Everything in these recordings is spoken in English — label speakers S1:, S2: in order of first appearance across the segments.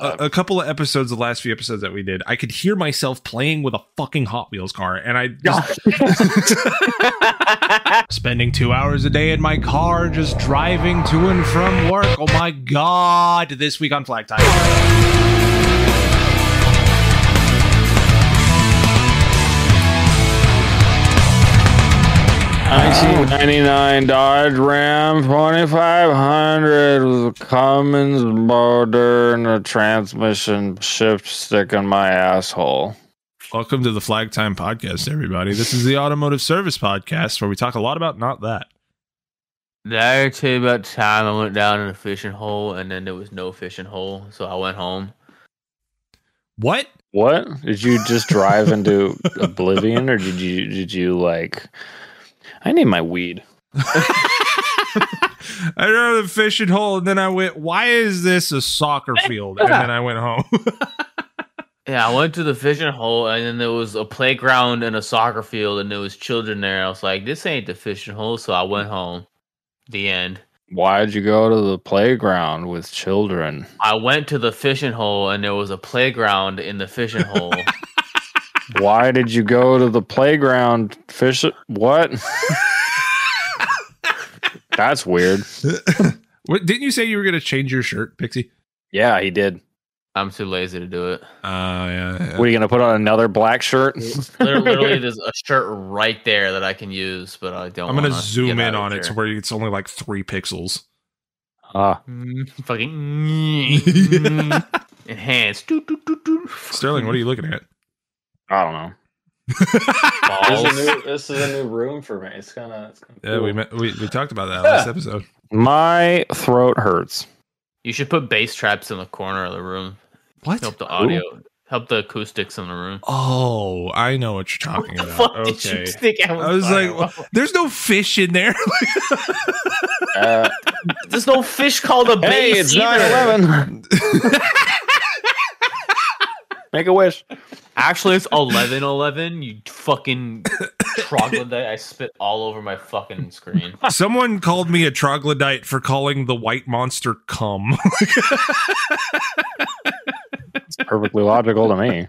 S1: a couple of episodes, the last few episodes that we did, I could hear myself playing with a fucking Hot Wheels car, and I just spending 2 hours a day in my car just driving to and from work. Oh my god! This week on Flag Time.
S2: 1999 Dodge Ram 2500 with a Cummins motor and a transmission shift stick in my asshole.
S1: Welcome to the Flag Time Podcast, everybody. This is the Automotive Service Podcast where we talk a lot about not that.
S3: Did I ever tell you about the time I went down in a fishing hole and then there was no fishing hole, so I went home?
S1: What?
S2: What? Did you just drive into oblivion, or did you like... I need my weed.
S1: I drove the fishing hole, and then I went, why is this a soccer field? And then I went home.
S3: Yeah, I went to the fishing hole, and then there was a playground and a soccer field, and there was children there. I was like, this ain't the fishing hole, so I went home. The end.
S2: Why'd you go to the playground with children?
S3: I went to the fishing hole, and there was a playground in the fishing hole.
S2: Why did you go to the playground fish? What? That's weird.
S1: What, didn't you say you were going to change your shirt, Pixie?
S2: Yeah, he did.
S3: I'm too lazy to do it.
S1: Yeah.
S2: What, are you going to put on another black shirt?
S3: Literally, there's a shirt right there that I can use, but I don't.
S1: I'm going to zoom in on it to where it's only like 3 pixels.
S3: Fucking enhanced.
S1: Sterling, what are you looking at?
S2: I don't know. This is a new room for me. It's kind of cool.
S1: Yeah, we talked about that last episode.
S2: My throat hurts.
S3: You should put bass traps in the corner of the room.
S1: What?
S3: Help the audio. Help the acoustics in the room.
S1: Oh, I know what you're talking about.
S3: Fuck
S1: Okay.
S3: did you think I
S1: was like, well, there's no fish in there.
S3: There's no fish called a bass.
S2: Hey, it's 9/11. Make a wish.
S3: Actually, it's 11/11. You fucking troglodyte! I spit all over my fucking screen.
S1: Someone called me a troglodyte for calling the white monster cum.
S2: It's perfectly logical to me.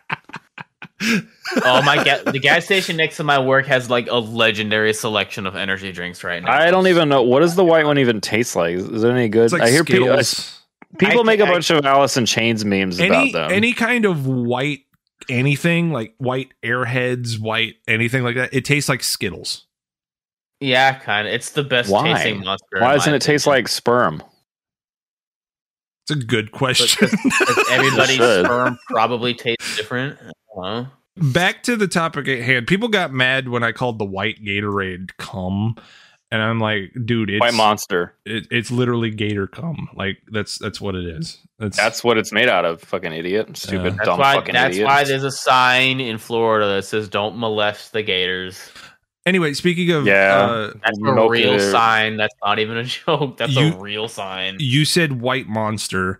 S3: Oh my god! The gas station next to my work has like a legendary selection of energy drinks right now.
S2: I don't even know, what does the white one even taste like? Is it any good?
S1: It's like
S2: I hear
S1: Skittles.
S2: people make a bunch of Alice in Chains memes about them.
S1: Any kind of white anything, like white Airheads, white anything like that, it tastes like Skittles.
S3: Yeah, kind of. It's the best tasting monster.
S2: Why doesn't it taste like sperm?
S1: It's a good question.
S3: Because everybody's sperm probably tastes different. I don't know.
S1: Back to the topic at hand. People got mad when I called the white Gatorade cum, and I'm like, dude, it's
S2: White Monster.
S1: It's literally Gator cum. Like that's what it is.
S2: That's what it's made out of. Fucking idiot, stupid, dumb fucking
S3: idiot. That's why there's a sign in Florida that says "Don't molest the gators."
S1: Anyway, speaking of,
S3: that's a real sign. That's not even a joke. That's a real sign.
S1: You said White Monster.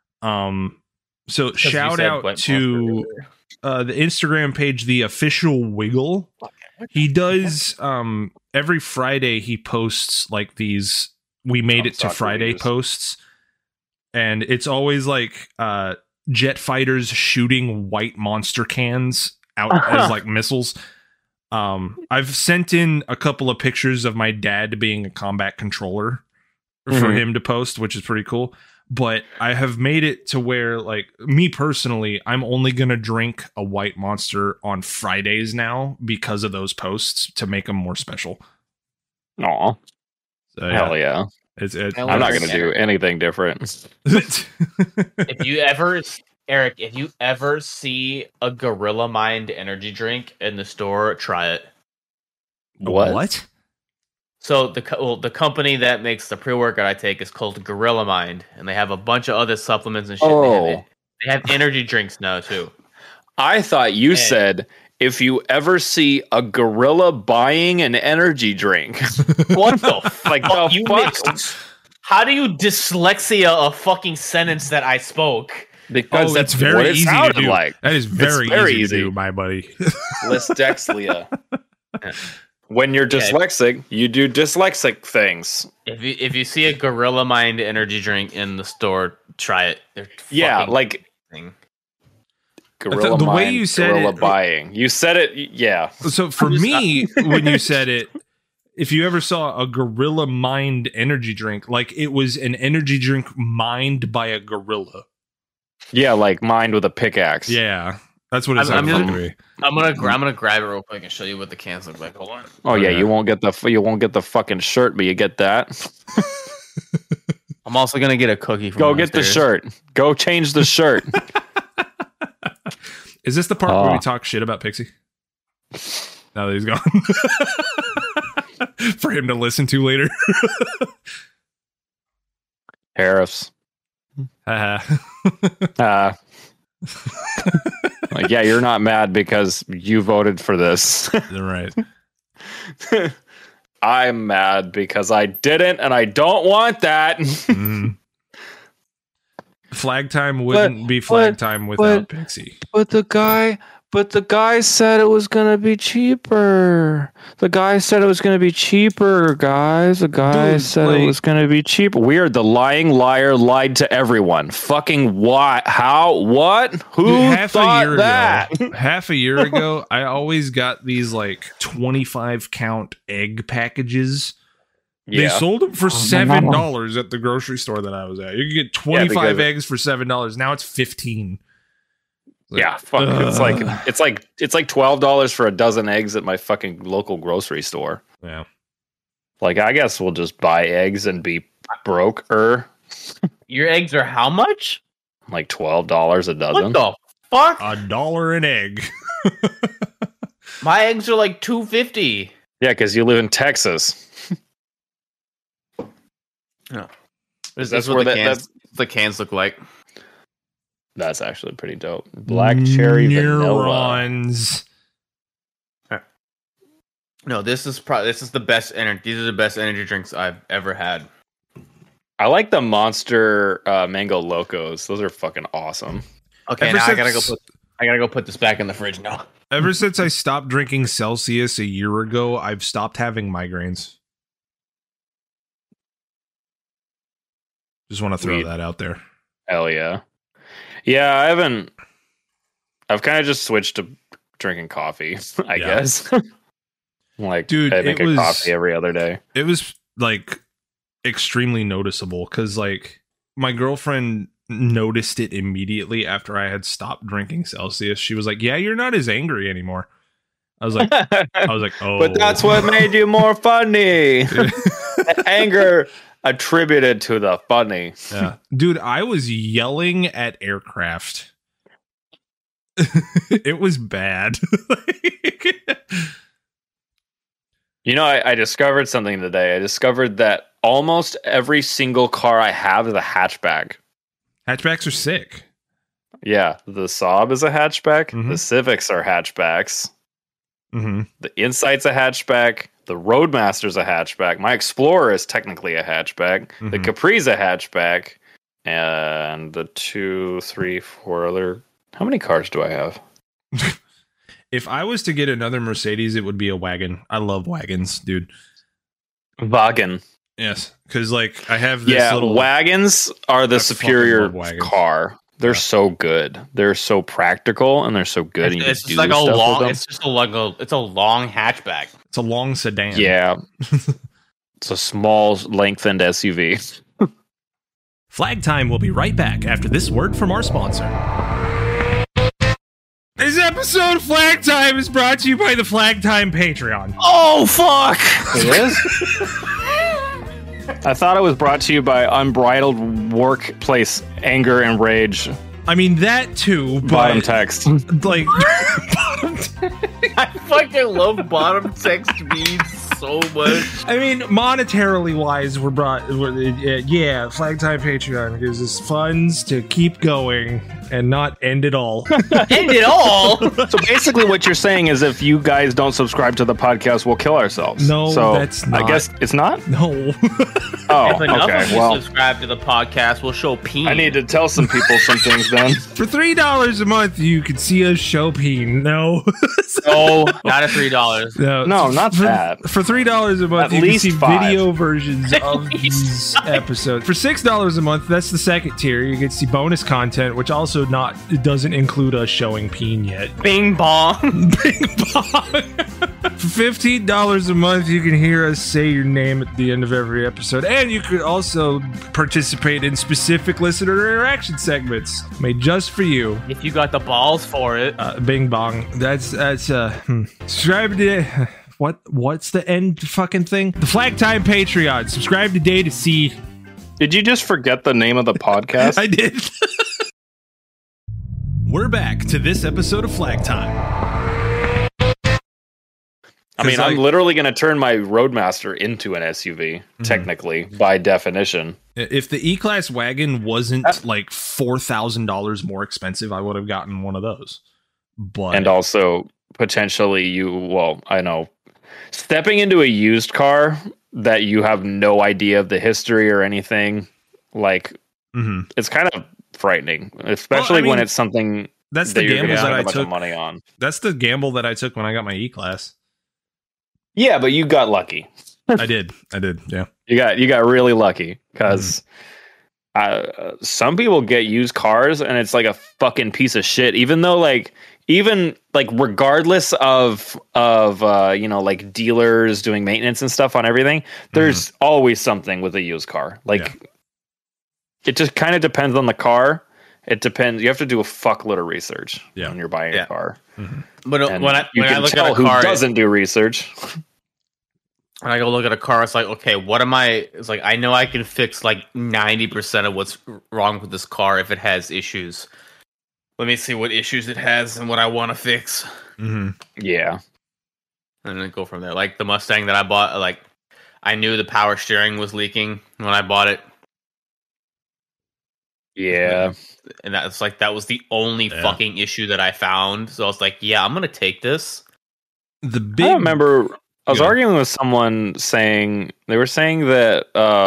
S1: So shout out to the Instagram page, the official Wiggle. He does every Friday. He posts like these "We made it to Friday" posts, and it's always like jet fighters shooting white monster cans out as like missiles. I've sent in a couple of pictures of my dad being a combat controller for him to post, which is pretty cool. But I have made it to where, like, me personally, I'm only going to drink a White Monster on Fridays now because of those posts to make them more special.
S2: Aw.
S1: So,
S2: hell yeah. I'm not going to do anything different.
S3: If you ever see a Gorilla Mind energy drink in the store, try it.
S1: What?
S3: So the company that makes the pre-workout I take is called Gorilla Mind, and they have a bunch of other supplements and shit.
S2: Oh.
S3: They have energy drinks now too.
S2: I thought you said if you ever see a gorilla buying an energy drink.
S3: What the
S2: like
S3: fuck?
S2: the fuck?
S3: How do you dyslexia a fucking sentence that I spoke?
S2: Because
S1: that's very easy to do.
S2: Like.
S1: That is very easy to do, my buddy.
S2: Dysdexlia. When you're dyslexic, you do dyslexic things.
S3: If you see a Gorilla Mind energy drink in the store, try it.
S2: Yeah, like Gorilla
S1: the
S2: Mind,
S1: way you said
S2: Gorilla
S1: it,
S2: buying. You said it, yeah.
S1: So for me, when you said it, if you ever saw a Gorilla Mind energy drink, like it was an energy drink mined by a gorilla.
S2: Yeah, like mined with a pickaxe.
S1: Yeah, that's what it's like to me.
S3: I'm gonna grab it real quick and show you what the cans look like. Hold on.
S2: Oh yeah, you won't get the fucking shirt, but you get that.
S3: I'm also gonna get a cookie.
S2: Go get the shirt. Go change the shirt.
S1: Is this the part where we talk shit about Pixie? Now that he's gone. For him to listen to later.
S2: Harris. Like, yeah, you're not mad because you voted for this.
S1: Right.
S2: I'm mad because I didn't and I don't want that.
S1: Flag time wouldn't be flag time without Pixie.
S2: But the guy said it was gonna be cheaper. The guy said it was gonna be cheaper, guys. The guy said it was gonna be cheaper. Weird. The lying liar lied to everyone. Fucking what? How? What? Who thought that?
S1: Half a year ago, I always got these like 25 count egg packages. Yeah. They sold them for $7 at the grocery store that I was at. You could get 25 eggs for $7. Now it's 15.
S2: Yeah, fuck. It's like $12 for a dozen eggs at my fucking local grocery store.
S1: Yeah.
S2: Like, I guess we'll just buy eggs and be broke-er.
S3: Your eggs are how much?
S2: Like $12 a dozen.
S3: What the fuck?
S1: $1 an egg.
S3: My eggs are like $2.50.
S2: Yeah, because you live in Texas.
S3: No. That's what the cans look like.
S2: That's actually pretty dope. Black cherry
S1: neurons.
S2: Vanilla.
S3: No, this is the best energy. These are the best energy drinks I've ever had.
S2: I like the Monster Mango Locos. Those are fucking awesome.
S3: Okay, now I gotta go put this back in the fridge now.
S1: Ever since I stopped drinking Celsius a year ago, I've stopped having migraines. Just want to throw that out there.
S2: Hell yeah. Yeah, I've kind of just switched to drinking coffee, I guess. Like,
S1: dude,
S2: I make a coffee every other day.
S1: It was like extremely noticeable because like my girlfriend noticed it immediately after I had stopped drinking Celsius. She was like, "Yeah, you're not as angry anymore." I was like, "Oh."
S2: But that's what made you more funny. Anger attributed to the funny.
S1: Yeah. Dude, I was yelling at aircraft. It was bad.
S2: You know, I discovered something today. I discovered that almost every single car I have is a hatchback.
S1: Hatchbacks are sick.
S2: Yeah, the Saab is a hatchback. Mm-hmm. The Civics are hatchbacks.
S1: Mm-hmm.
S2: The Insight's a hatchback. The Roadmaster's a hatchback. My Explorer is technically a hatchback. Mm-hmm. The Capri's a hatchback. And the 2, 3, 4 other... How many cars do I have?
S1: If I was to get another Mercedes, it would be a wagon. I love wagons, dude.
S2: Wagon.
S1: Yes, because like I have this little...
S2: wagons are the superior car. They're so good. They're so practical and they're so good.
S3: It's just like a long. It's just it's a long hatchback.
S1: It's a long sedan.
S2: Yeah, it's a small, lengthened SUV.
S1: Flag Time will be right back after this word from our sponsor. This episode of Flag Time is brought to you by the Flag Time Patreon.
S3: Oh fuck!
S2: It is. I thought it was brought to you by unbridled workplace anger and rage.
S1: I mean, that too, but...
S2: Bottom text.
S1: Like...
S3: I fucking love bottom text memes so much.
S1: I mean, monetarily wise, Flag Time Patreon gives us funds to keep going and not end it all.
S3: End it all?
S2: So basically what you're saying is if you guys don't subscribe to the podcast, we'll kill ourselves.
S1: No, so that's not.
S2: I guess it's not?
S1: No.
S2: Oh,
S3: if enough of you subscribe to the podcast, we'll show Peen.
S2: I need to tell some people some things then.
S1: For $3 a month, you can see us show Peen. No.
S3: No, not at $3.
S2: No, not that.
S1: For $3 $3 a month, you can see video versions of these episodes. For $6 a month, that's the second tier. You get to see bonus content, which also it doesn't include us showing peen yet.
S3: Bing bong.
S1: Bing bong. For $15 a month, you can hear us say your name at the end of every episode, and you could also participate in specific listener interaction segments made just for you.
S3: If you got the balls for it.
S1: Bing bong. That's subscribe to what's the end fucking thing? The Flag Time Patreon. Subscribe today to see.
S2: Did you just forget the name of the podcast?
S1: I did. We're back to this episode of Flag Time.
S2: I mean, I'm literally going to turn my Roadmaster into an SUV, technically, by definition.
S1: If the E-Class wagon wasn't like $4,000 more expensive, I would have gotten one of those. But
S2: and also, potentially, I know, stepping into a used car that you have no idea of the history or anything, like, it's kind of frightening, especially when it's something
S1: that's the gamble that I took
S2: money on.
S1: That's the gamble that I took when I got my E-Class.
S2: Yeah, but you got lucky.
S1: I did. Yeah.
S2: You got really lucky because some people get used cars and it's like a fucking piece of shit. Even though regardless of like dealers doing maintenance and stuff on everything, there's always something with a used car. It just kind of depends on the car. It depends. You have to do a fuckload of research when you're buying a car.
S3: But when I look at a car,
S2: who doesn't do research.
S3: When I go look at a car, it's like, okay, it's like, I know I can fix like 90% of what's wrong with this car if it has issues. Let me see what issues it has and what I want to fix.
S2: Yeah.
S3: And then go from there. Like the Mustang that I bought, like I knew the power steering was leaking when I bought it.
S2: Yeah.
S3: And that was the only fucking issue that I found. So I was like, yeah, I'm going to take this.
S2: I don't remember. I was arguing with someone they were saying that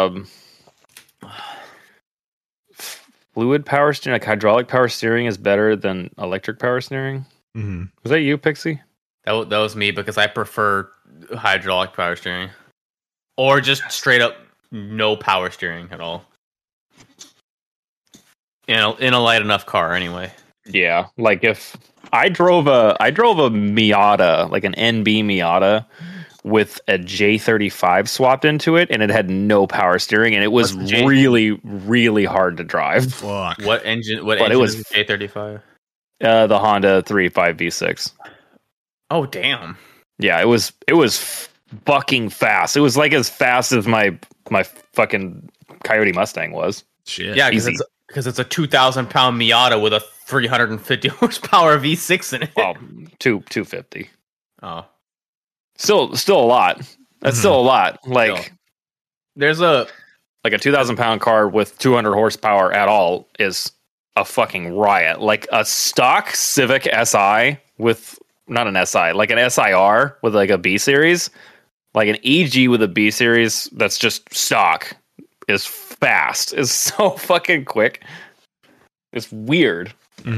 S2: fluid power steering, like hydraulic power steering, is better than electric power steering. Was that you, Pixie?
S3: That was me because I prefer hydraulic power steering, or just straight up no power steering at all. In a light enough car, anyway.
S2: Yeah, like if I drove a Miata, like an NB Miata, with a J35 swapped into it, and it had no power steering, and it was really, really hard to drive.
S1: Fuck.
S3: What engine? It was J35.
S2: The Honda 3.5 V6.
S3: Oh damn!
S2: Yeah, it was fucking fast. It was like as fast as my fucking Coyote Mustang was.
S1: Shit.
S3: Yeah, because it's a 2,000-pound Miata with a 350 horsepower V6 in it.
S2: Well, 250.
S3: Oh.
S2: Still a lot. That's still a lot. Like,
S3: there's a
S2: 2,000-pound car with 200 horsepower at all is a fucking riot. Like a stock Civic Si with not an SI, like an SIR with like a B series, like an EG with a B series that's just stock is fast. Is so fucking quick. It's weird.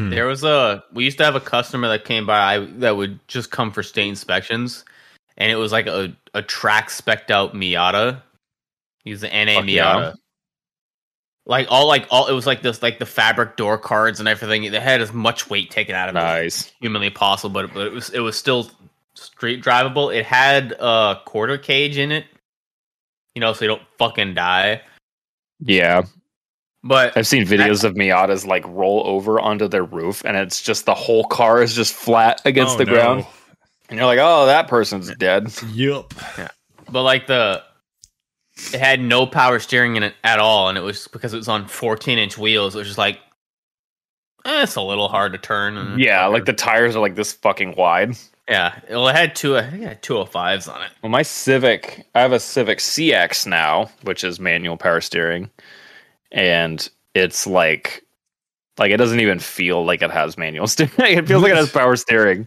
S3: We used to have a customer that came by that would just come for state inspections. And it was like a track spec'd out Miata. He's the NA Miata. Yeah. Like all it was like this, like the fabric door cards and everything. It had as much weight taken out of it as humanly possible, but it was still street drivable. It had a quarter cage in it, so you don't fucking die.
S2: Yeah.
S3: But
S2: I've seen videos of Miatas like roll over onto their roof, and it's just the whole car is just flat against the ground. And you're like, oh, that person's dead.
S1: Yup.
S3: Yeah. But like it had no power steering in it at all, and it was because it was on 14-inch wheels. It was just like, it's a little hard to turn.
S2: Yeah, like the tires are like this fucking wide.
S3: Yeah. Well, I think it had 205s on it.
S2: Well, I have a Civic CX now, which is manual power steering, and it's like it doesn't even feel like it has manual steering. It feels like it has power steering.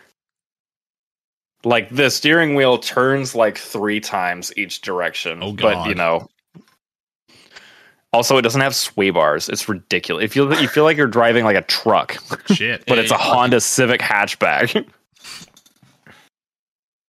S2: Like the steering wheel turns like 3 times each direction.
S1: Oh, God.
S2: But also it doesn't have sway bars. It's ridiculous. You feel like you're driving like a truck.
S1: Shit.
S2: But it's a Honda Civic hatchback.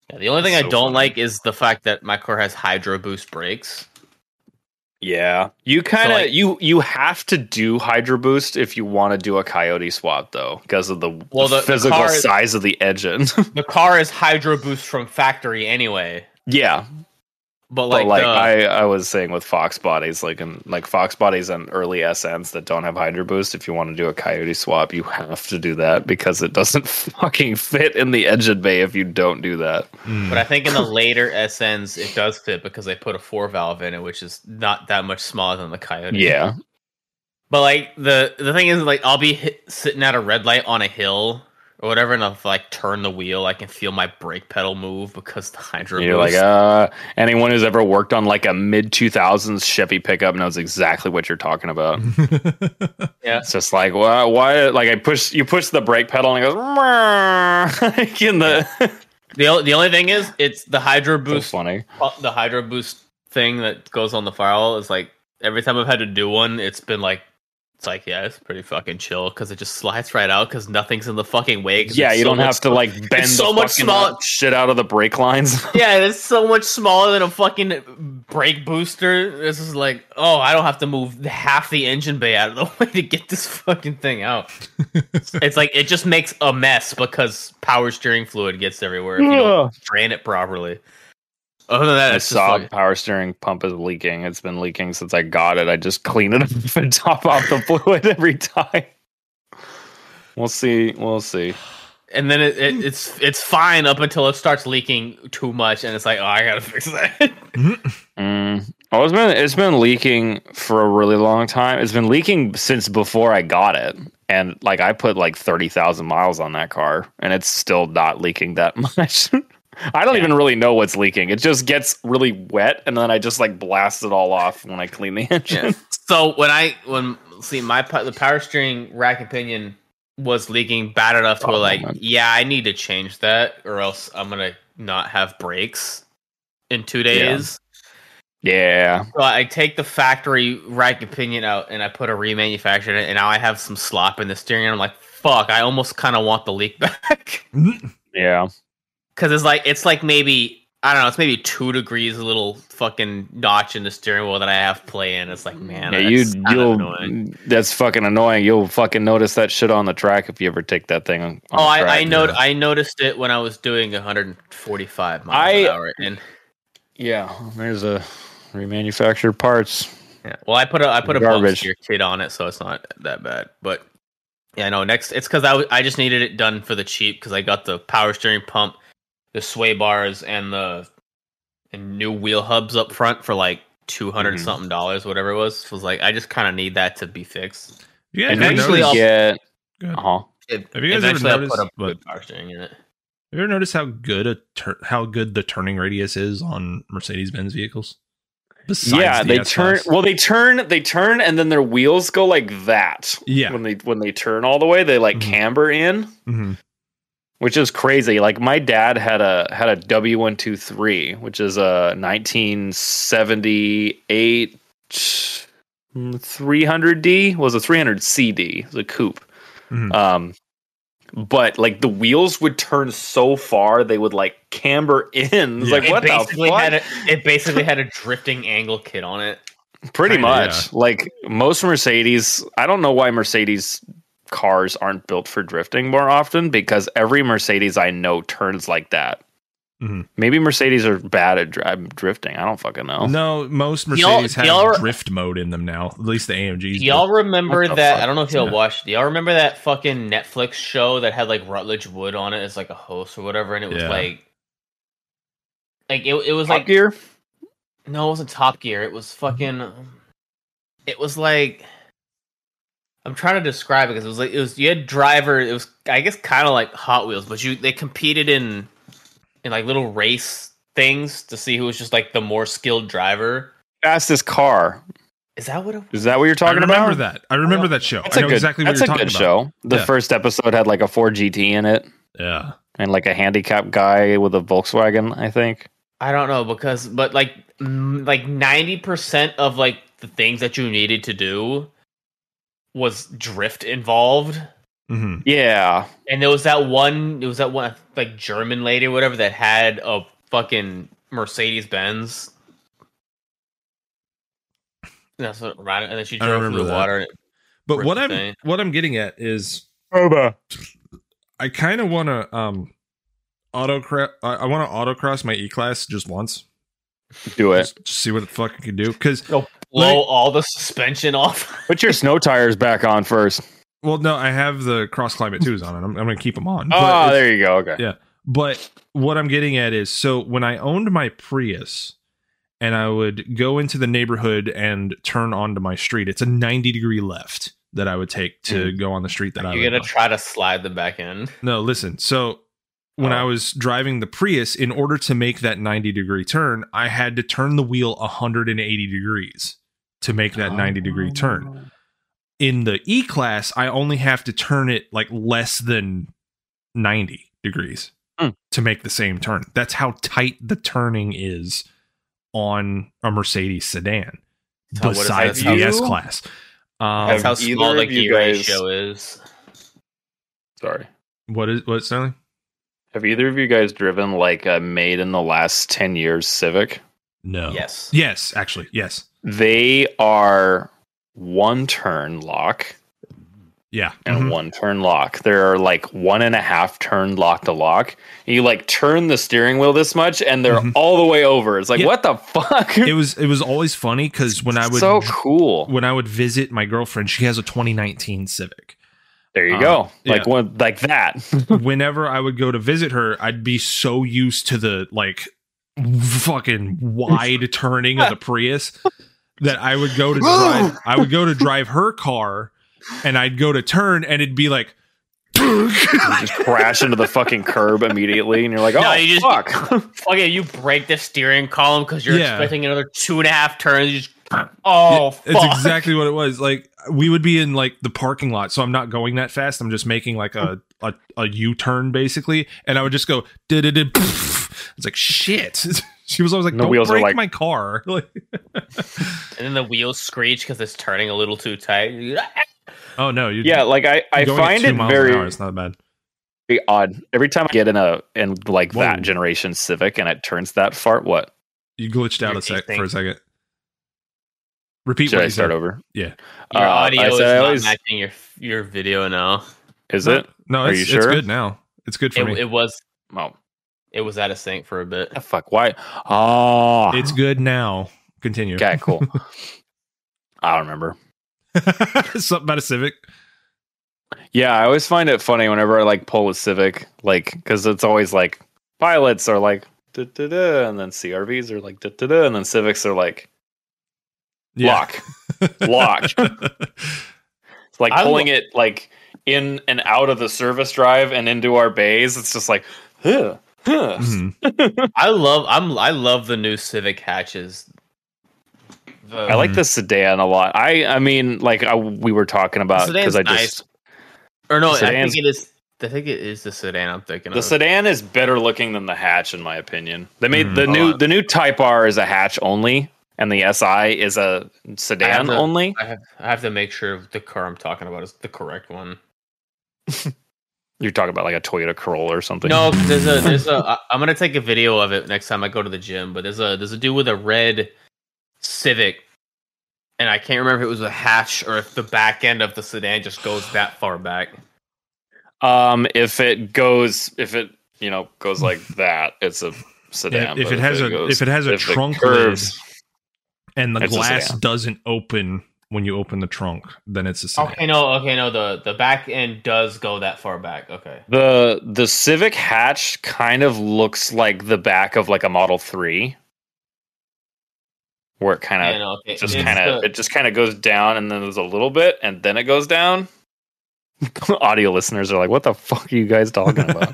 S3: Yeah, the only thing I don't like is the fact that my car has Hydro Boost brakes.
S2: Yeah, you kind of you have to do Hydro Boost if you want to do a Coyote swap, though, because of the physical size of the engine.
S3: The car is Hydro Boost from factory anyway.
S2: Yeah, but I was saying with Fox bodies, like Fox bodies and early SNs that don't have Hydro Boost, if you want to do a Coyote swap, you have to do that because it doesn't fucking fit in the engine bay if you don't do that.
S3: But I think in the later SNs it does fit because they put a 4-valve in it, which is not that much smaller than the Coyote.
S2: Yeah.
S3: But like the thing is, like, I'll be sitting at a red light on a hill or whatever, and I'll like turn the wheel, I can feel my brake pedal move because the Hydro Boost.
S2: You're like, anyone who's ever worked on like a mid 2000s Chevy pickup knows exactly what you're talking about.
S3: Yeah,
S2: it's just like, well, why? Like you push the brake pedal and it goes. Like in the
S3: the only thing is, it's the Hydro Boost.
S2: So funny.
S3: The Hydro Boost thing that goes on the firewall is like every time I've had to do one, it's been like. It's like, yeah, it's pretty fucking chill because it just slides right out because nothing's in the fucking way.
S2: Yeah, you don't have to like bend so much smaller shit out of the brake lines.
S3: Yeah, it's so much smaller than a fucking brake booster. This is like, oh, I don't have to move half the engine bay out of the way to get this fucking thing out. It's like it just makes a mess because power steering fluid gits everywhere if you don't drain it properly. Other than that, it's
S2: just power steering pump is leaking. It's been leaking since I got it. I just clean it up and top off the fluid every time. We'll see.
S3: And then it's fine up until it starts leaking too much, and it's like, oh, I gotta fix that.
S2: Oh, it's been leaking for a really long time. It's been leaking since before I got it, and like I put like 30,000 miles on that car, and it's still not leaking that much. I don't even really know what's leaking. It just gets really wet, and then I just like blast it all off when I clean the engine. Yeah.
S3: So the power steering rack and pinion was leaking bad enough to I need to change that, or else I'm gonna not have brakes in 2 days.
S2: Yeah.
S3: So I take the factory rack and pinion out, and I put a remanufactured in it, and now I have some slop in the steering, and I'm like, fuck, I almost kind of want the leak back.
S2: Yeah.
S3: Because it's like maybe, I don't know, it's maybe 2 degrees, a little fucking notch in the steering wheel that I have play in. It's like, man,
S2: that's fucking annoying. You'll fucking notice that shit on the track if you ever take that thing on
S3: I noticed it when I was doing 145 miles an hour. And
S2: there's a remanufactured parts.
S3: Yeah, well, I put a bump steer kit on it, so it's not that bad. But yeah, no, next it's because I just needed it done for the cheap because I got the power steering pump, the sway bars, and new wheel hubs up front for like $200 something, whatever it was. So it was like I just kind of need that to be fixed.
S1: Yeah,
S3: eventually
S1: Have you guys
S3: eventually
S1: ever noticed,
S3: I'll put a good power steering in it.
S1: Have you ever noticed how good the turning radius is on Mercedes-Benz vehicles?
S2: Besides they turn. Well, they turn, and then their wheels go like that.
S1: Yeah,
S2: when they turn all the way, they like camber in.
S1: Mm-hmm.
S2: Which is crazy. Like my dad had a W123, which is a 1978 300D. Was a 300CD. It was a coupe.
S1: Mm-hmm.
S2: But like the wheels would turn so far they would like camber in.
S3: Yeah.
S2: Like what the fuck?
S3: It basically had a drifting angle kit on it.
S2: Pretty much. Yeah. Like most Mercedes, I don't know why Mercedes cars aren't built for drifting more often, because every Mercedes I know turns like that.
S1: Mm-hmm.
S2: Maybe Mercedes are bad at drifting. I don't fucking know.
S1: No, most Mercedes have drift mode in them now. At least the AMGs.
S3: Do y'all remember that? I don't know if y'all watched. Do y'all remember that fucking Netflix show that had like Rutledge Wood on it as like a host or whatever? And it was like it was
S2: Top
S3: like
S2: Gear.
S3: No, it wasn't Top Gear. It was fucking. It was like. I'm trying to describe it because it was you had driver. It was I guess kind of like Hot Wheels, but they competed in like little race things to see who was just like the more skilled driver.
S2: Fastest car.
S3: Is that what?
S2: Is that what you're talking about?
S1: I remember that show. I know exactly what you're talking about. That's a good show.
S2: The first episode had like a Ford GT in it.
S1: Yeah,
S2: and like a handicapped guy with a Volkswagen. I think.
S3: I don't know but like 90% of like the things that you needed to do was drift involved.
S1: Mm-hmm.
S2: Yeah.
S3: And there was that one like German lady or whatever that had a fucking Mercedes Benz. That's what, right, and then she drove through the water.
S1: But what I'm getting at is, I kind of want to autocross. I want to autocross my E-Class just once.
S2: Do it.
S1: Just see what the fuck I can do. Because
S3: blow all the suspension off.
S2: Put your snow tires back on first.
S1: Well, no, I have the Cross Climate 2s on it. I'm going to keep them on.
S2: Oh, there you go. Okay.
S1: Yeah. But what I'm getting at is, so when I owned my Prius and I would go into the neighborhood and turn onto my street, it's a 90-degree left that I would take to go on the street that I live on.
S3: You're going to try to slide the back end?
S1: No, listen. So when I was driving the Prius, in order to make that 90-degree turn, I had to turn the wheel 180 degrees to make that 90-degree turn. In the E-Class, I only have to turn it like less than 90 degrees to make the same turn. That's how tight the turning is on a Mercedes sedan, besides the S-Class.
S3: That's how small the gear ratio is.
S2: Sorry.
S1: What's Stanley?
S2: Have either of you guys driven like a made in the last 10 years Civic?
S1: No.
S3: Yes.
S1: Yes, actually, yes.
S2: They are one turn lock.
S1: Yeah.
S2: And one turn lock. There are like 1.5 turn lock to lock. You like turn the steering wheel this much and they're all the way over. It's like, what the fuck?
S1: It was always funny because when I would when I would visit my girlfriend, she has a 2019 Civic.
S2: There you go. Like one like that.
S1: Whenever I would go to visit her, I'd be so used to the like fucking wide turning of the Prius that I would go to drive her car and I'd go to turn and it'd be like
S2: you just crash into the fucking curb immediately and you're like, fuck.
S3: Fucking you break the steering column because you're expecting another 2.5 turns. You just fuck.
S1: It's exactly what it was. Like we would be in like the parking lot, so I'm not going that fast. I'm just making like a U-turn basically, and I would just go it's like shit. She was always like, "Don't break like, my car."
S3: And then the wheels screech because it's turning a little too tight.
S1: Oh no!
S2: Like I find it very.
S1: It's not bad.
S2: Very odd. Every time I get in like that generation Civic and it turns that far, what?
S1: You glitched out for a second. Repeat.
S2: Should I start over?
S1: Yeah.
S3: Your audio is not matching your video now.
S2: Is it?
S1: No, are you sure? It's good now. It's good for me.
S3: It was. Oh. It was out of sync for a bit.
S2: Oh, fuck. Why? Oh.
S1: It's good now. Continue.
S2: Okay, cool. I don't remember.
S1: Something about a Civic.
S2: Yeah, I always find it funny whenever I like pull a Civic, like because it's always like pilots are like da-da-da, and then CRVs are like da-da-da, and then Civics are like lock. It's like pulling it like in and out of the service drive and into our bays. It's just like, huh.
S3: I love the new Civic hatches.
S2: I like the sedan a lot. I mean, like we were talking about because I just
S3: or no, I think it is. I think it is the sedan. I'm thinking
S2: the sedan is better looking than the hatch, in my opinion. They made the new Type R is a hatch only, and the SI is a sedan only.
S3: I have to make sure the car I'm talking about is the correct one.
S2: You're talking about like a Toyota Corolla or something.
S3: No, there's a. I'm gonna take a video of it next time I go to the gym. But there's a dude with a red Civic, and I can't remember if it was a hatch or if the back end of the sedan just goes that far back.
S2: If it goes like that, it's a sedan.
S1: If it has a trunk lid and the glass doesn't open when you open the trunk, then it's a sedan.
S3: Okay, no. The back end does go that far back. Okay.
S2: The Civic hatch kind of looks like the back of like a Model 3. Where it kind of it just kind of goes down and then there's a little bit and then it goes down. Audio listeners are like, "What the fuck are you guys talking about?"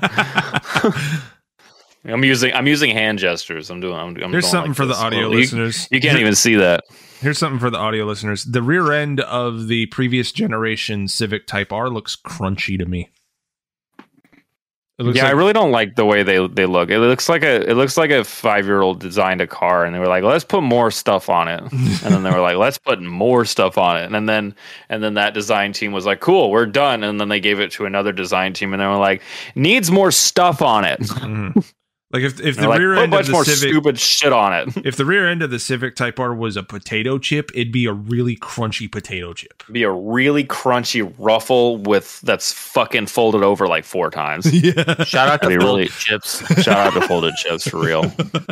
S2: I'm using hand gestures.
S1: Here's something for the audio listeners.
S2: You can't even see that.
S1: Here's something for the audio listeners. The rear end of the previous generation Civic Type R looks crunchy to me.
S2: I really don't like the way they look. It looks like a 5-year-old designed a car, and they were like, let's put more stuff on it, and then they were like, let's put more stuff on it, and then that design team was like, cool, we're done, and then they gave it to another design team, and they were like, needs more stuff on it.
S1: Mm-hmm. Like if the rear end of the Civic,
S2: stupid shit on it.
S1: If the rear end of the Civic Type R was a potato chip, it'd be a really crunchy potato chip.
S2: Be a really crunchy ruffle that's fucking folded over like 4 times.
S1: Yeah.
S3: Shout out to folded chips.
S2: Shout out to folded chips for real.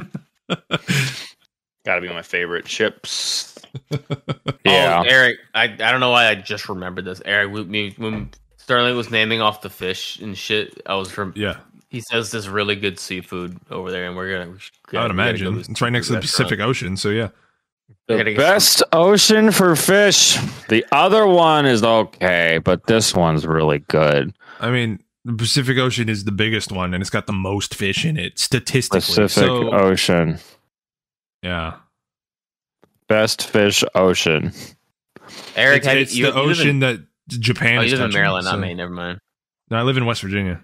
S2: Gotta be my favorite chips.
S3: Yeah. Oh, Eric, I don't know why I just remembered this. Eric, when Sterling was naming off the fish and shit, he says this really good seafood over there, and I
S1: would imagine it's right next to the Pacific Ocean, so yeah.
S2: The best ocean for fish. The other one is okay, but this one's really good.
S1: I mean, the Pacific Ocean is the biggest one, and it's got the most fish in it statistically.
S2: Pacific Ocean.
S1: Yeah.
S2: Best fish ocean.
S3: Eric,
S1: it's the ocean that Japan is touching.
S3: You live in Maryland, not Maine. Never mind.
S1: No, I live in West Virginia.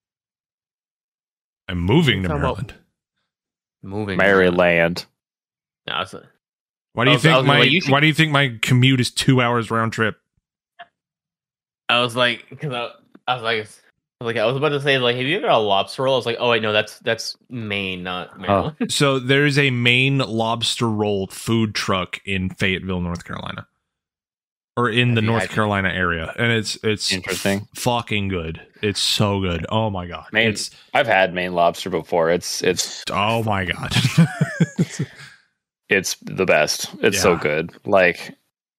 S1: I'm moving to Maryland.
S2: Maryland.
S3: No,
S1: why do you think my commute is 2 hours round trip?
S3: I was like, because I was about to say, like, have you ever got a lobster roll? I was like, oh wait, no, that's Maine, not Maryland.
S1: So there is a Maine lobster roll food truck in Fayetteville, North Carolina, or in the North Carolina area, and it's
S2: interesting,
S1: fucking good. It's so good. Oh my god,
S2: I've had Maine lobster before. It's
S1: oh my god,
S2: it's the best. It's so good. Like,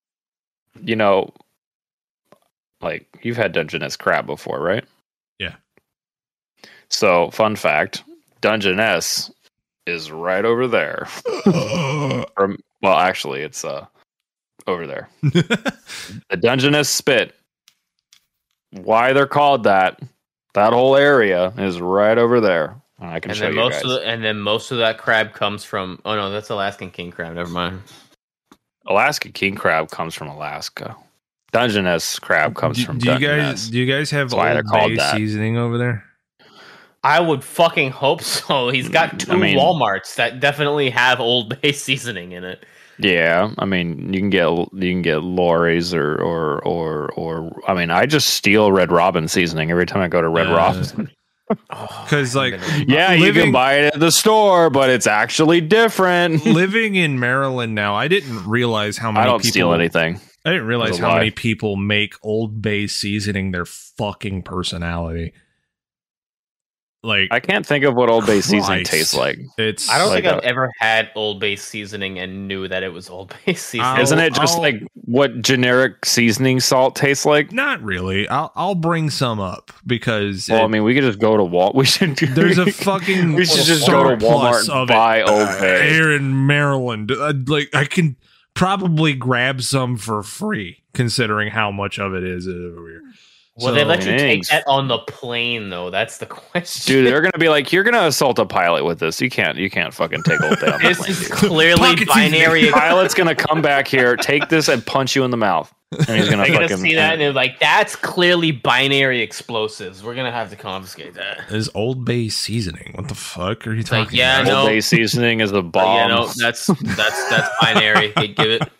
S2: like you've had Dungeness crab before, right?
S1: Yeah.
S2: So, fun fact, Dungeness is right over there. Well, actually, it's over there. The Dungeness spit. Why they're called that whole area is right over there. I can show you guys.
S3: And then most of that crab comes from... Oh, no, that's Alaskan king crab. Never mind.
S2: Alaska king crab comes from Alaska. Dungeness crab comes from Dungeness.
S1: Do you guys have Old Bay seasoning over there?
S3: I would fucking hope so. He's got 2 Walmarts that definitely have Old Bay seasoning in it.
S2: Yeah, I mean, you can get Lori's or I mean, I just steal Red Robin seasoning every time I go to Red Robin.
S1: Because
S2: you can buy it at the store, but it's actually different.
S1: Living in Maryland now, I didn't realize how many
S2: I don't
S1: people
S2: steal anything.
S1: I didn't realize how many people make Old Bay seasoning their fucking personality. Like,
S2: I can't think of what Old Bay seasoning tastes like.
S3: I don't think I've ever had Old Bay seasoning and knew that it was Old Bay seasoning.
S2: Isn't it just like what generic seasoning salt tastes like?
S1: Not really. I'll bring some up because
S2: I mean, we could just go to Walmart. We should go to Walmart and buy Old Bay
S1: here in Maryland. I can probably grab some for free, considering how much of it is over here.
S3: Well, they let you take that on the plane, though. That's the question.
S2: Dude, they're gonna be like, "You're gonna assault a pilot with this. You can't fucking take Old Bay on the plane."
S3: This is clearly binary.
S2: Pilot's gonna come back here, take this, and punch you in the mouth. And he's gonna fucking
S3: see that, and they're like, "That's clearly binary explosures. We're gonna have to confiscate that."
S1: Is Old Bay seasoning? What the fuck are you talking
S3: about?
S2: Old Bay seasoning is the bomb.
S3: That's binary. They give it.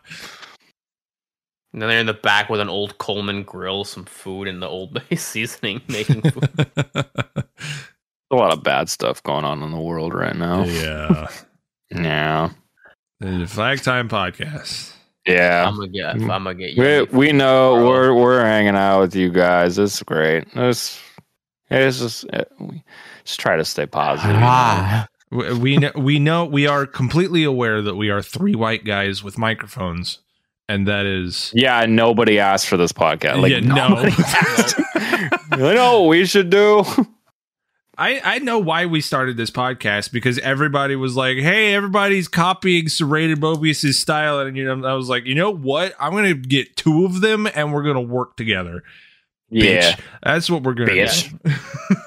S3: And then they're in the back with an old Coleman grill, some food, and the Old Bay seasoning making food.
S2: A lot of bad stuff going on in the world right now.
S1: Yeah.
S2: Yeah.
S1: The Flag Time Podcast.
S2: Yeah.
S3: I'm gonna get you.
S2: We know we're hanging out with you guys. It's great. It's just try to stay positive.
S1: We know we are completely aware that we are 3 white guys with microphones. And that is...
S2: Yeah, nobody asked for this podcast. Like,
S1: no.
S2: You know what we should do?
S1: I know why we started this podcast, because everybody was like, hey, everybody's copying Serrated Mobius' style. And I was like, you know what? I'm going to get 2 of them and we're going to work together.
S2: Yeah.
S1: Bitch. That's what we're going to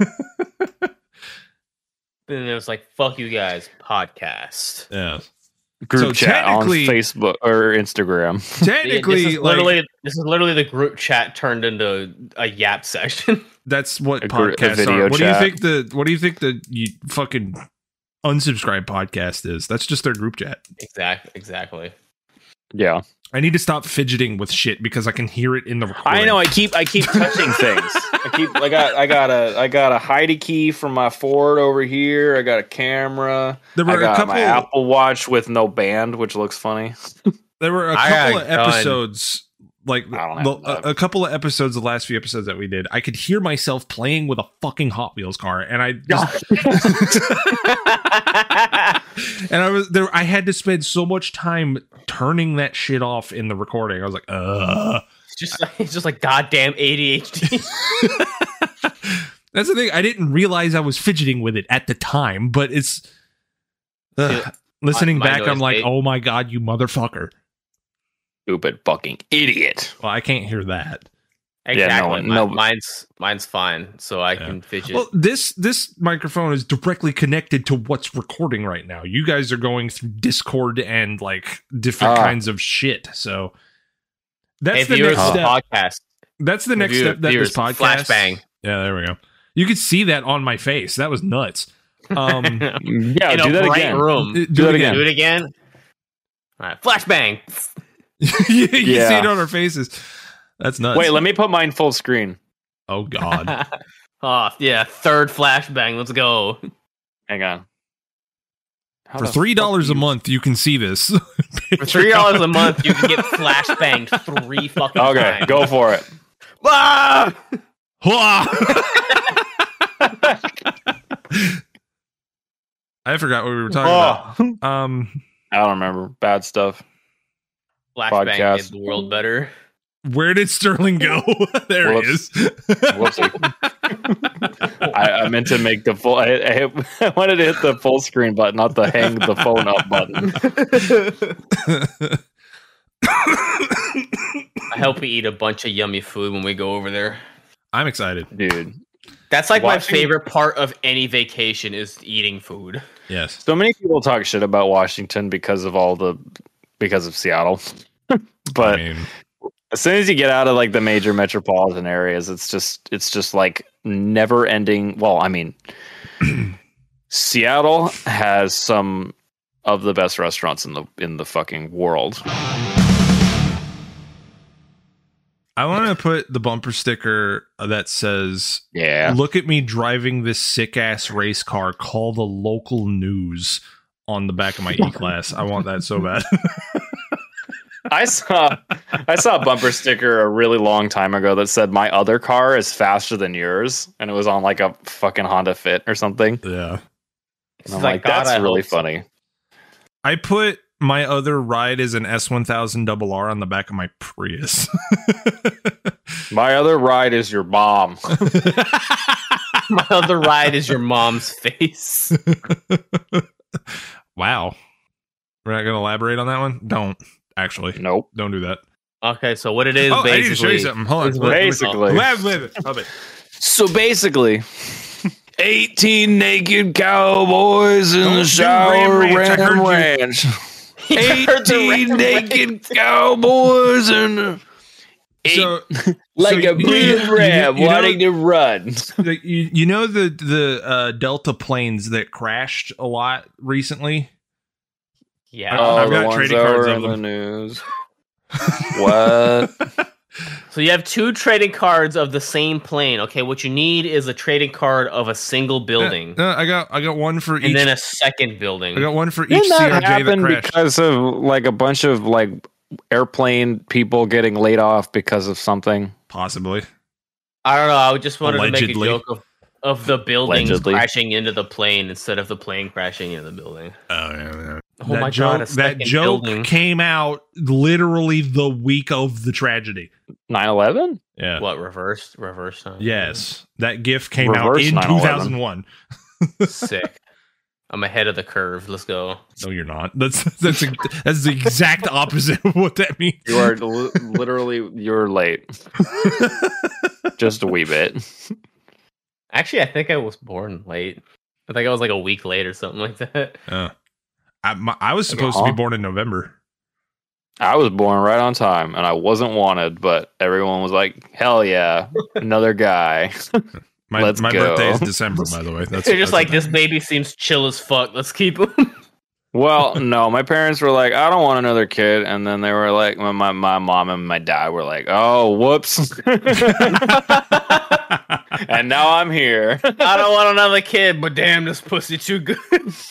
S1: do.
S3: And it was like, fuck you guys, podcast.
S1: Yeah.
S2: group chat on Facebook or Instagram.
S1: Technically,
S3: this is literally the group chat turned into a yap section.
S1: That's what podcasts are. What do you think the fucking unsubscribed podcast is? That's just their group chat.
S3: Exactly.
S2: Yeah.
S1: I need to stop fidgeting with shit because I can hear it in the recording.
S2: I know. I keep touching things. I got a Heidi key from my Ford over here. I got a camera.
S1: There were
S2: a couple my Apple Watch with no band, which looks funny.
S1: There were a couple of episodes, like a couple of episodes, the last few episodes that we did. I could hear myself playing with a fucking Hot Wheels car, and I just and I was there. I had to spend so much time turning that shit off in the recording. I was like,
S3: It's just like goddamn ADHD.
S1: That's the thing. I didn't realize I was fidgeting with it at the time, but it's listening back. I'm like, oh my god, you motherfucker.
S2: Stupid fucking idiot.
S1: Well, I can't hear that.
S3: Exactly. Yeah, mine's fine, so I can fidget.
S1: Well, this microphone is directly connected to what's recording right now. You guys are going through Discord and like different kinds of shit. So that's the next step. Podcast. That's the next step. That this podcast.
S3: Flashbang.
S1: Yeah, there we go. You could see that on my face. That was nuts.
S2: Yeah, do that again.
S3: Room. Do it again. Do it again. All right, flashbang.
S1: You can see it on our faces. That's nuts.
S2: Wait, let me put mine full screen.
S1: Oh god.
S3: Oh yeah, third flashbang. Let's go.
S2: Hang on.
S1: For $3 a month, you can see this.
S3: For $3 a month, you can get flashbanged 3 fucking times.
S2: Okay, go for it.
S3: Ah!
S1: I forgot what we were talking about.
S2: I don't remember. Bad stuff.
S3: Flashbang made the world better.
S1: Where did Sterling go? There he is.
S2: I meant to make the full. I wanted to hit the full screen button, not the hang the phone up button.
S3: I hope we eat a bunch of yummy food when we go over there.
S1: I'm excited,
S2: dude.
S3: That's like my favorite part of any vacation is eating food.
S1: Yes.
S2: So many people talk shit about Washington because of Seattle, but. As soon as you get out of like the major metropolitan areas, it's just like never ending. Well, I mean, Seattle has some of the best restaurants in the fucking world.
S1: I want to put the bumper sticker that says, look at me driving this sick ass race car, call the local news on the back of my E-Class. I want that so bad.
S2: I saw a bumper sticker a really long time ago that said my other car is faster than yours, and it was on like a fucking Honda Fit or something.
S1: Yeah.
S2: And I'm like, that's really funny.
S1: I put my other ride is an S1000RR on the back of my Prius.
S2: My other ride is your mom.
S3: My other ride is your mom's face.
S1: Wow. We're not going to elaborate on that one? Don't. Actually,
S2: nope.
S1: Don't do that.
S3: Okay, so what it is basically...
S1: I need to show you something. Hold on.
S2: Basically. So basically, 18 naked cowboys in the shower Ram Ranch. 18 naked cowboys in like a big ram wanting to run.
S1: You know the Delta planes that crashed a lot recently?
S3: Yeah,
S1: I've got trading cards of them.
S2: The news. What?
S3: So you have 2 trading cards of the same plane. Okay, what you need is a trading card of a single building.
S1: I got one for each,
S3: and then a second building.
S1: I got one for each CRJ that crashed.
S2: Because of like a bunch of like airplane people getting laid off because of something.
S1: Possibly.
S3: I don't know. I just wanted to make a joke of the buildings crashing into the plane instead of the plane crashing into the building.
S1: Oh yeah.
S3: Oh my god!
S1: That joke came out literally the week of the tragedy.
S2: 9/11?
S3: Yeah. What, reverse time?
S1: Yes. That GIF came out in 2001.
S3: Sick. I'm ahead of the curve. Let's go.
S1: No, you're not. That's the exact opposite of what that means.
S2: You are you're late. Just a wee bit.
S3: Actually, I think I was born late. I think I was like a week late or something like that.
S1: I was supposed to be born in November.
S2: I was born right on time, and I wasn't wanted, but everyone was like, "Hell yeah, another guy."
S1: My birthday is December, by the way.
S3: They're just like, this baby seems chill as fuck. Let's keep him.
S2: Well, no, my parents were like, I don't want another kid. And then they were like, my mom and my dad were like, oh, whoops. And now I'm here.
S3: I don't want another kid, but damn, this pussy too good.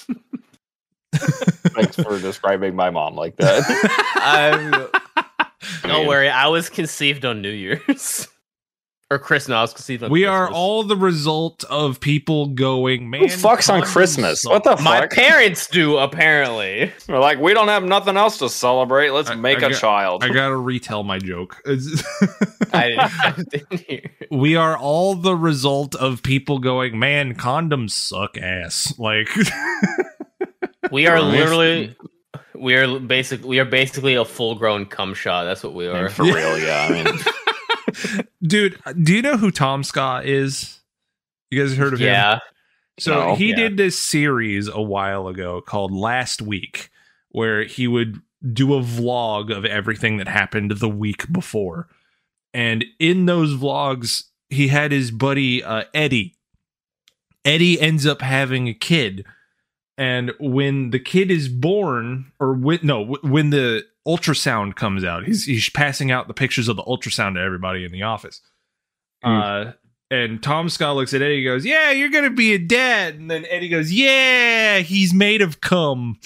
S2: Thanks for describing my mom like that.
S3: Don't worry, I was conceived on New Year's. Or Christmas. I was conceived on
S1: We
S3: Christmas.
S1: are all the result of people going, man.
S2: Who fucks on Christmas? What the fuck?
S3: My parents do, apparently.
S2: We're like, we don't have nothing else to celebrate. Let's make a child.
S1: I gotta retell my joke.
S3: I didn't hear.
S1: We are all the result of people going, man, condoms suck ass. Like,
S3: we are literally... We are basically a full-grown cum shot. That's what we are.
S2: For real, yeah. I mean...
S1: Dude, do you know who Tom Scott is? You guys heard of him?
S3: Yeah.
S1: So he did this series a while ago called Last Week, where he would do a vlog of everything that happened the week before. And in those vlogs, he had his buddy Eddie. Eddie ends up having a kid. And when the kid is born, or when the ultrasound comes out, he's passing out the pictures of the ultrasound to everybody in the office. And Tom Scott looks at Eddie and goes, yeah, you're going to be a dad. And then Eddie goes, yeah, he's made of cum.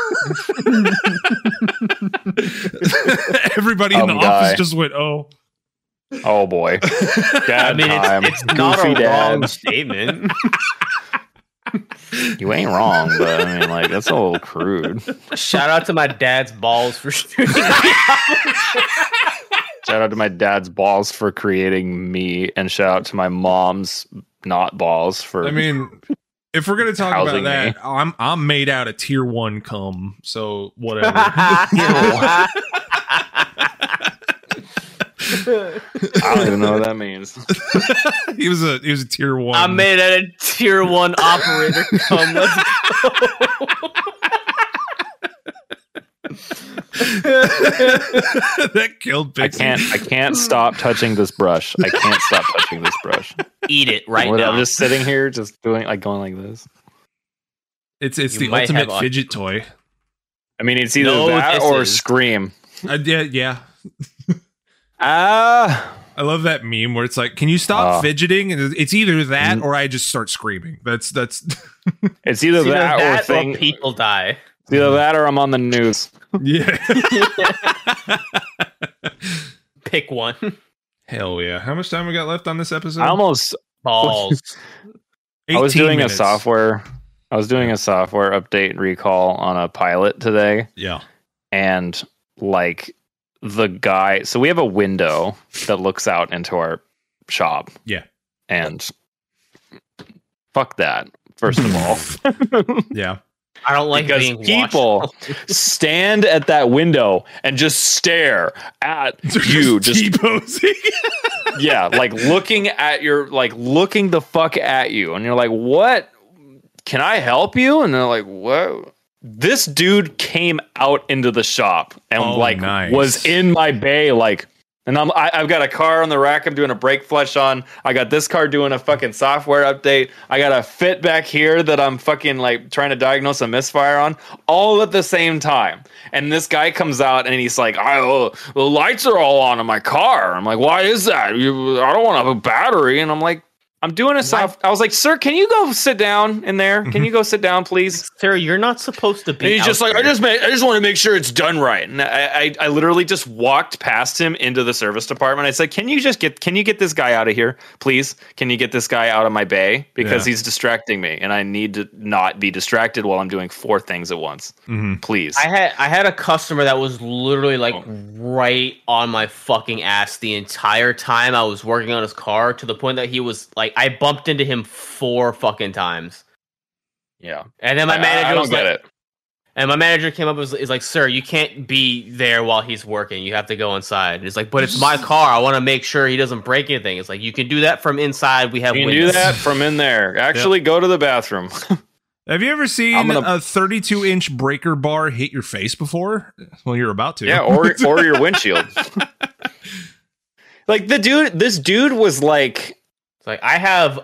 S1: Everybody in the office just went, oh.
S2: Oh, boy. Dad time.
S3: It's not a wrong statement.
S2: You ain't wrong, but I mean, like, that's a little crude.
S3: Shout out to my dad's balls for shooting me.
S2: Shout out to my dad's balls for creating me, and shout out to my mom's not balls for.
S1: I mean, if we're gonna talk about that, I'm made out of tier 1 cum, so whatever.
S2: I don't even know what that means.
S1: he was a tier 1.
S3: I made out of tier 1 operator cum. Let's go.
S1: That killed Pixie.
S2: I can't stop touching this brush. I can't stop touching this brush.
S3: Eat it right now.
S2: I'm just sitting here, just going like this.
S1: It's the ultimate fidget toy.
S2: I mean, it's either that or Scream.
S1: Yeah. I love that meme where it's like, can you stop fidgeting? And it's either that or I just start screaming. That's
S2: it's either that or
S3: people die.
S2: It's either that or I'm on the news.
S1: Yeah.
S3: Pick one.
S1: Hell yeah. How much time we got left on this episode?
S2: Almost
S3: balls.
S2: I was doing a software update and recall on a pilot today.
S1: Yeah.
S2: And like the guy, so we have a window that looks out into our shop.
S1: Yeah.
S2: And fuck that, first of all.
S1: Yeah.
S3: I don't like
S2: because
S3: being
S2: people stand at that window and just stare at you, just T-posing. Yeah, like looking the fuck at you, and you're like, "What? Can I help you?" And they're like, "What?" This dude came out into the shop and was in my bay, like. And I've got a car on the rack I'm doing a brake flush on. I got this car doing a fucking software update. I got a fit back here that I'm fucking like trying to diagnose a misfire on, all at the same time. And this guy comes out and he's like, the lights are all on in my car. I'm like, why is that? I don't want to have a battery. And I'm like, I'm doing a I was like, sir, can you go sit down in there? Can you go sit down, please?
S3: Sir, you're not supposed to be.
S2: And he's just like, I just want to make sure it's done right. And I literally just walked past him into the service department. I said, can you get this guy out of here, please? Can you get this guy out of my bay? Because he's distracting me, and I need to not be distracted while I'm doing 4 things at once. Mm-hmm. Please.
S3: I had a customer that was literally like right on my fucking ass the entire time I was working on his car, to the point that he was like, I bumped into him 4 fucking times.
S2: Yeah.
S3: And then my manager was like,
S2: it.
S3: And my manager came up and is like, sir, you can't be there while he's working. You have to go inside. And it's like, but it's my car. I want to make sure he doesn't break anything. It's like, you can do that from inside. We have
S2: windows. Do that from in there. Actually, go to the bathroom.
S1: Have you ever seen a 32-inch breaker bar hit your face before? Well, you're about to.
S2: Yeah, or your windshield. Like this dude was like,
S3: it's like I have.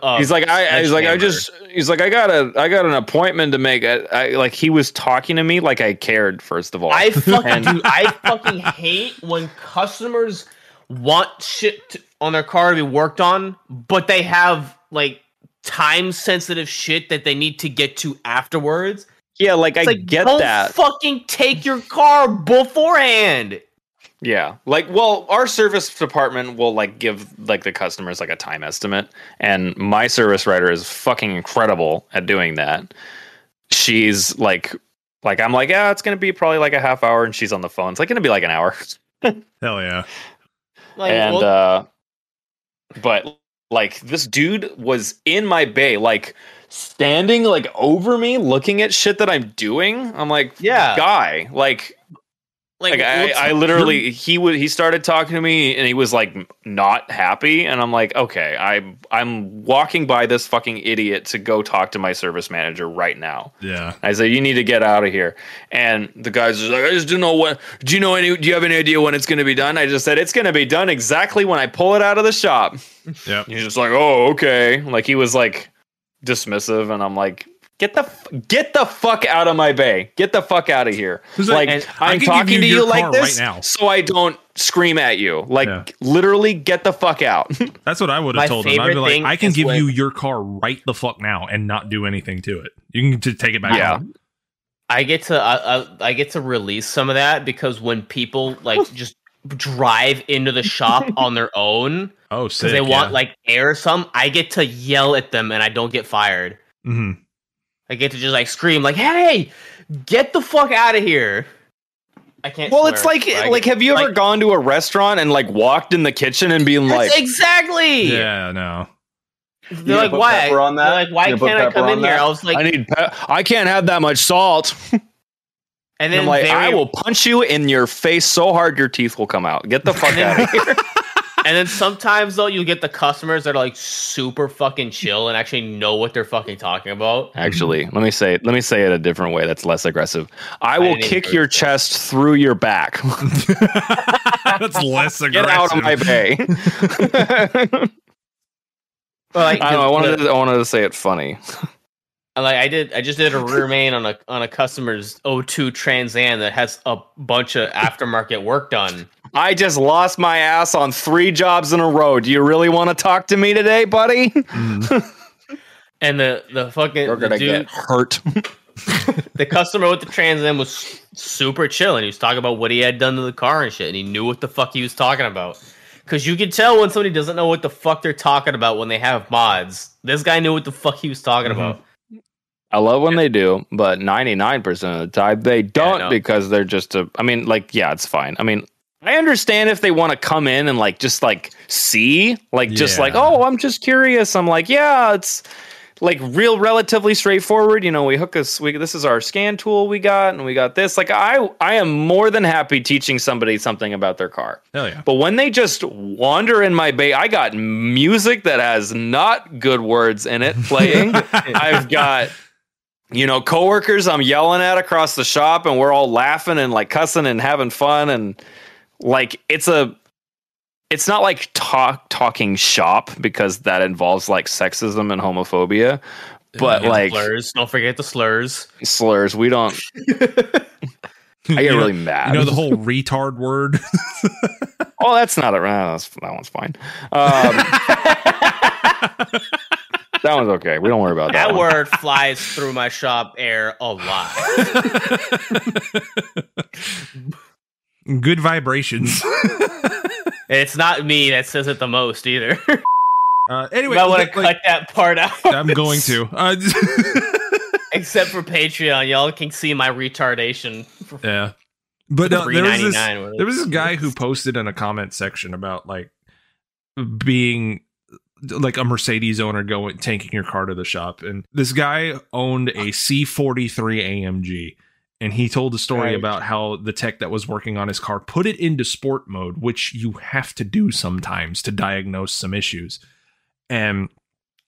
S2: I got an appointment to make. Like he was talking to me like I cared. First of all,
S3: I fucking hate when customers want shit on their car to be worked on, but they have like time sensitive shit that they need to get to afterwards.
S2: Yeah, like I get that.
S3: Fucking take your car beforehand.
S2: Yeah, like, well, our service department will like give like the customers like a time estimate, and my service writer is fucking incredible at doing that. She's like I'm like, yeah, it's gonna be probably like a half hour, and she's on the phone. It's like gonna be like an hour.
S1: Hell yeah!
S2: But like this dude was in my bay, like standing like over me, looking at shit that I'm doing. I'm like, yeah, guy, like I literally, he started talking to me and he was like not happy, and I'm like, okay, I'm walking by this fucking idiot to go talk to my service manager right now.
S1: Yeah,
S2: I said, you need to get out of here. And the guy's just like, I just don't know what. Do you have any idea when it's going to be done? I just said it's going to be done exactly when I pull it out of the shop.
S1: Yeah,
S2: he's just like, oh, okay. Like he was like dismissive, and I'm like, Get the fuck out of my bay. Get the fuck out of here. Like, I'm talking to you like this right so I don't scream at you. Like, literally get the fuck out.
S1: That's what I would have told him. I'd be like, I can give you your car right the fuck now and not do anything to it. You can just take it back.
S2: Yeah.
S3: I get to release some of that because when people like just drive into the shop on their own, because they want like air or something, I get to yell at them and I don't get fired.
S1: Mm-hmm.
S3: I get to just like scream like, "Hey, get the fuck out of here!" I can't.
S2: Well, it's like have you ever gone to a restaurant and like walked in the kitchen and being like,
S3: exactly?
S1: Yeah, no.
S3: They're like, why? They're like, why can't I come in here? I was like,
S2: I can't have that much salt.
S3: And then
S2: I'm like, I will punch you in your face so hard your teeth will come out. Get the fuck out of here.
S3: And then sometimes though you'll get the customers that are like super fucking chill and actually know what they're fucking talking about.
S2: Actually, let me say it a different way that's less aggressive. I will kick your chest through your back.
S1: That's less aggressive.
S2: Get out of my bay. I wanted to say it funny.
S3: Like I just did a rear main on a customer's 02 Trans Am that has a bunch of aftermarket work done.
S2: I just lost my ass on 3 jobs in a row. Do you really want to talk to me today, buddy?
S3: And the fucking
S2: You're gonna
S3: dude,
S2: get hurt.
S3: The customer with the Trans Am was super chill, and he was talking about what he had done to the car and shit, and he knew what the fuck he was talking about. Because you can tell when somebody doesn't know what the fuck they're talking about when they have mods. This guy knew what the fuck he was talking about.
S2: I love when they do, but 99% of the time they don't because they're just it's fine. I mean, I understand if they want to come in and like just like see, like just like, oh, I'm just curious. I'm like, yeah, it's like relatively straightforward. You know, this is our scan tool we got, and we got this. Like, I am more than happy teaching somebody something about their car.
S1: Hell yeah.
S2: But when they just wander in my bay, I got music that has not good words in it playing. I've got, coworkers I'm yelling at across the shop, and we're all laughing and like cussing and having fun, and like it's not like talking shop because that involves like sexism and homophobia, but like
S3: slurs. Don't forget the slurs.
S2: Slurs. We don't. I get really mad.
S1: The whole retard word.
S2: Oh, that's not it. That one's fine. That one's okay. We don't worry about that.
S3: That word flies through my shop air a lot.
S1: Good vibrations.
S3: It's not me that says it the most either.
S1: Anyway,
S3: I want to cut that part out.
S1: I'm going to.
S3: Except for Patreon, y'all can see my retardation.
S1: Yeah, but there was this guy who posted in a comment section about like being like a Mercedes owner taking your car to the shop, and this guy owned a C43 AMG. And he told a story about how the tech that was working on his car put it into sport mode, which you have to do sometimes to diagnose some issues. And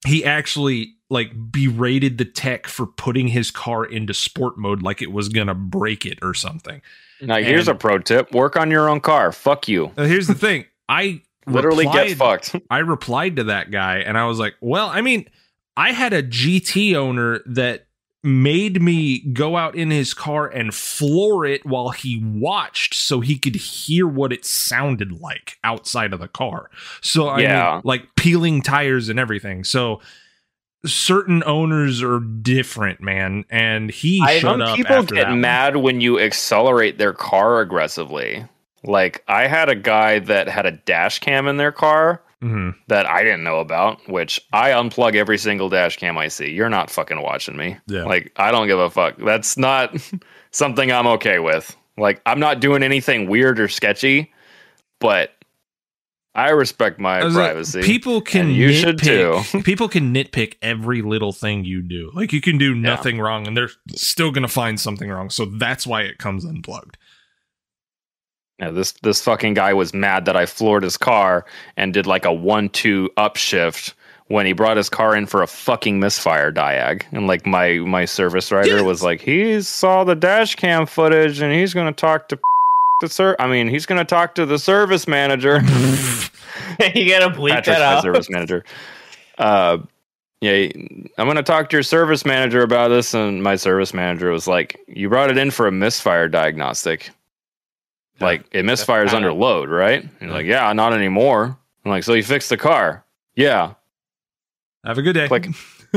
S1: he actually like berated the tech for putting his car into sport mode like it was gonna break it or something.
S2: Now here's a pro tip: work on your own car. Fuck you.
S1: Here's the thing: I
S2: literally get fucked.
S1: I replied to that guy, and I was like, "Well, I mean, I had a GT owner that made me go out in his car and floor it while he watched, so he could hear what it sounded like outside of the car. So I mean, like peeling tires and everything. So." Certain owners are different, man, and he shut up.
S2: People get mad when you accelerate their car aggressively. Like, I had a guy that had a dash cam in their car that I didn't know about, which I unplug every single dash cam I see. You're not fucking watching me.
S1: Yeah.
S2: Like, I don't give a fuck. That's not something I'm okay with. Like, I'm not doing anything weird or sketchy, but I respect my privacy.
S1: Like, people can you should too. People can nitpick every little thing you do. Like, you can do nothing wrong, and they're still going to find something wrong. So that's why it comes unplugged.
S2: Yeah, this fucking guy was mad that I floored his car and did like a 1-2 upshift when he brought his car in for a fucking misfire diag. And like my service writer was like, he saw the dash cam footage and he's going to talk to he's going to talk to the service manager.
S3: You gotta bleep that out.
S2: Service manager. I'm going to talk to your service manager about this. And my service manager was like, you brought it in for a misfire diagnostic. Like, it misfires under load, right? And you're like, yeah, not anymore. I'm like, so you fixed the car? Yeah.
S1: Have a good day.
S2: Click.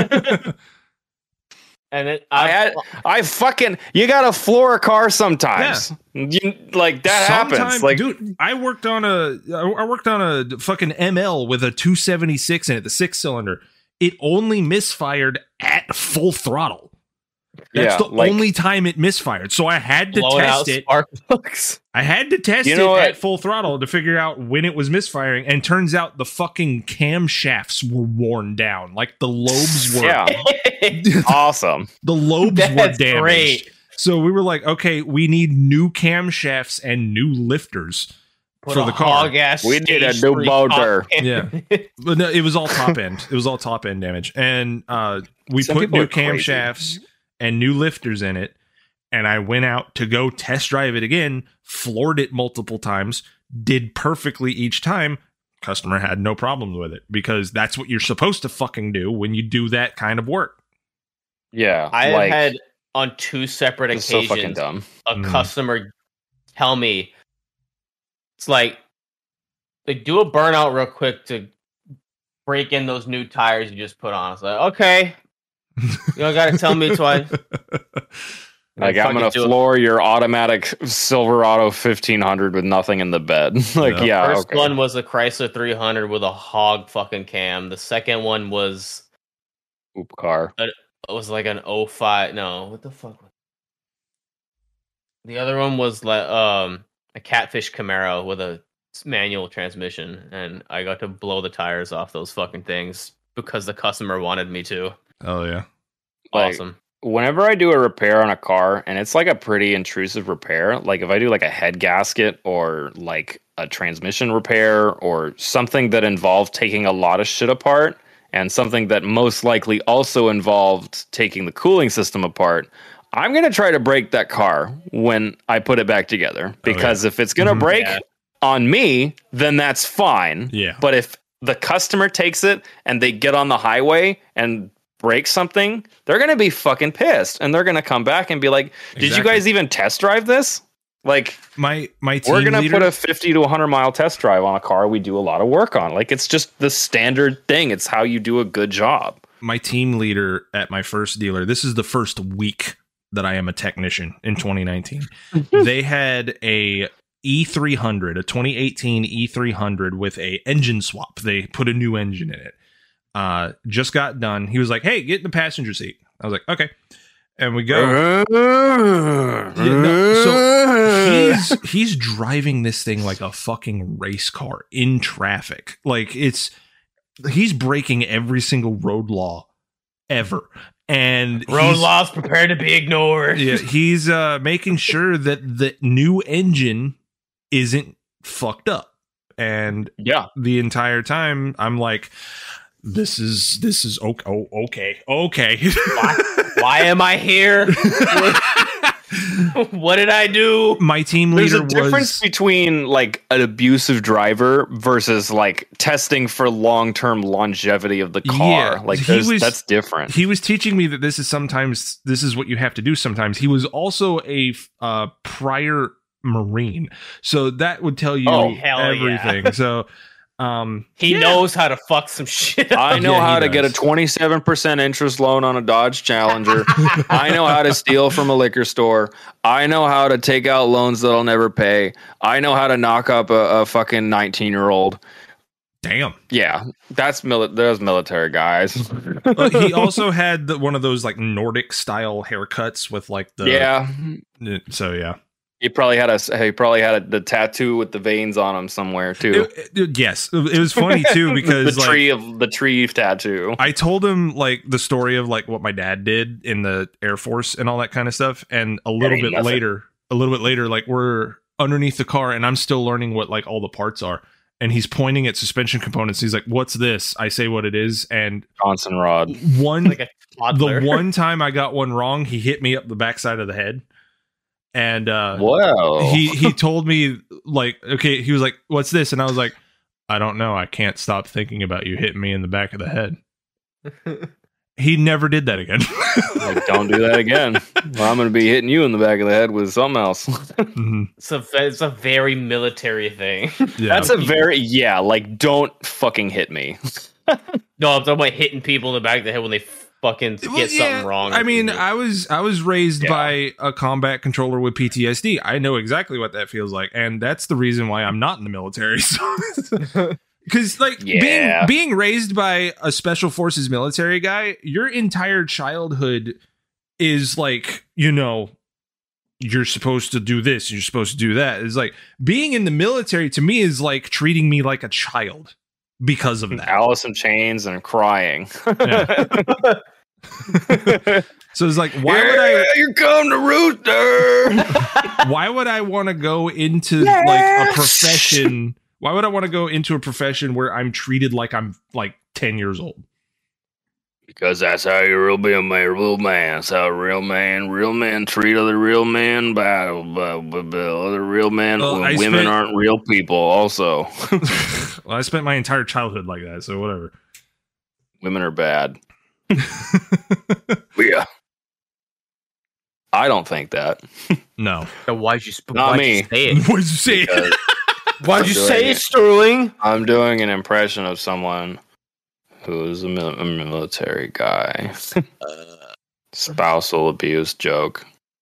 S3: And
S2: you gotta floor a car sometimes. Like, that happens. Like,
S1: dude, I worked on a fucking ML with a 276 in it, the 6-cylinder. It only misfired at full throttle. That's the only time it misfired. So I had to test it. I had to test it at full throttle to figure out when it was misfiring. And turns out the fucking camshafts were worn down. Like, the lobes were
S2: awesome.
S1: The lobes were damaged.
S3: Great.
S1: So we were like, okay, we need new camshafts and new lifters for the car.
S2: We need a new motor.
S1: Yeah. But no, it was all top end. It was all top end damage. And we put new camshafts and new lifters in it, and I went out to go test drive it again, floored it multiple times, did perfectly each time. Customer had no problems with it, because that's what you're supposed to fucking do when you do that kind of work.
S2: Yeah.
S3: I have had on 2 separate occasions
S2: so fucking dumb.
S3: A customer tell me, it's like, they do a burnout real quick to break in those new tires you just put on. It's like, okay. You don't gotta tell me twice.
S2: Like, I'm gonna floor your automatic Silverado 1500 with nothing in the bed. Like,
S3: First one was a Chrysler 300 with a hog fucking cam. The second one was
S2: car.
S3: It was like an 05. No, what the fuck? The other one was like a Catfish Camaro with a manual transmission, and I got to blow the tires off those fucking things because the customer wanted me to.
S1: Oh yeah.
S3: Awesome.
S2: Like, whenever I do a repair on a car, and it's like a pretty intrusive repair, like if I do like a head gasket or like a transmission repair or something that involved taking a lot of shit apart, and something that most likely also involved taking the cooling system apart, I'm going to try to break that car when I put it back together. Because if it's going to break on me, then that's fine.
S1: Yeah.
S2: But if the customer takes it and they get on the highway and break something, they're going to be fucking pissed, and they're going to come back and be like, did you guys even test drive this? Like,
S1: my team
S2: we're going to
S1: leader,
S2: put a 50 to 100 mile test drive on a car we do a lot of work on. Like, it's just the standard thing. It's how you do a good job.
S1: My team leader at my first dealer, this is the first week that I am a technician in 2019. They had a E300, a 2018 E300 with a engine swap. They put a new engine in it. Just got done. He was like, hey, get in the passenger seat. I was like, okay. And we go. So he's driving this thing like a fucking race car in traffic. Like, he's breaking every single road law ever. And
S3: road laws prepared to be ignored.
S1: Yeah, he's making sure that the new engine isn't fucked up. And the entire time I'm like, This is okay.
S3: Why am I here? What did I do?
S1: My team leader was...
S2: There's a difference between like an abusive driver versus like testing for long-term longevity of the car. Like that's different.
S1: He was teaching me that this is what you have to do sometimes. He was also a prior Marine, so that would tell you everything. So
S3: he knows how to fuck some shit up.
S2: I know how to get a 27% interest loan on a Dodge Challenger. I know how to steal from a liquor store. I know how to take out loans that I'll never pay. I know how to knock up a fucking 19-year-old.
S1: Damn.
S2: Yeah, those military guys.
S1: He also had one of those like Nordic style haircuts with like the So yeah.
S2: He probably had the tattoo with the veins on him somewhere too.
S1: Yes, it was funny too because
S2: the tree tattoo.
S1: I told him like the story of like what my dad did in the Air Force and all that kind of stuff, and a little bit later, like we're underneath the car and I'm still learning what like all the parts are, and he's pointing at suspension components. He's like, "What's this?" I say what it is, and
S2: Johnson rod.
S1: The one time I got one wrong, he hit me up the backside of the head. And he told me like, okay, he was like, "What's this?" And I was like, "I don't know. I can't stop thinking about you hitting me in the back of the head." He never did that again.
S2: Like, don't do that again. Well, I'm going to be hitting you in the back of the head with something else.
S1: Mm-hmm.
S3: It's a very military thing.
S1: Yeah.
S2: That's like, don't fucking hit me.
S3: No, I'm talking about hitting people in the back of the head when they fucking get something wrong.
S1: I mean, I was raised by a combat controller with PTSD. I know exactly what that feels like, and that's the reason why I'm not in the military. Because like being raised by a special forces military guy, your entire childhood is like, you know, you're supposed to do this, you're supposed to do that. It's like being in the military to me is like treating me like a child because of that.
S2: Alice in Chains and crying.
S1: Yeah. So it's like, why would I?
S2: You come to Rooster.
S1: Why would I want to go into like a profession? Why would I want to go into a profession where I'm treated like I'm like 10 years old?
S2: Because that's how you be a real man. That's how real men treat other real men. By other real men. Women aren't real people. Also,
S1: well, I spent my entire childhood like that, so whatever.
S2: Women are bad. Yeah, I don't think that.
S1: No.
S3: So why'd you say
S1: it? Why'd you say it?
S3: Why'd you say it, Sterling?
S2: I'm doing an impression of someone who's a military guy. Spousal abuse joke.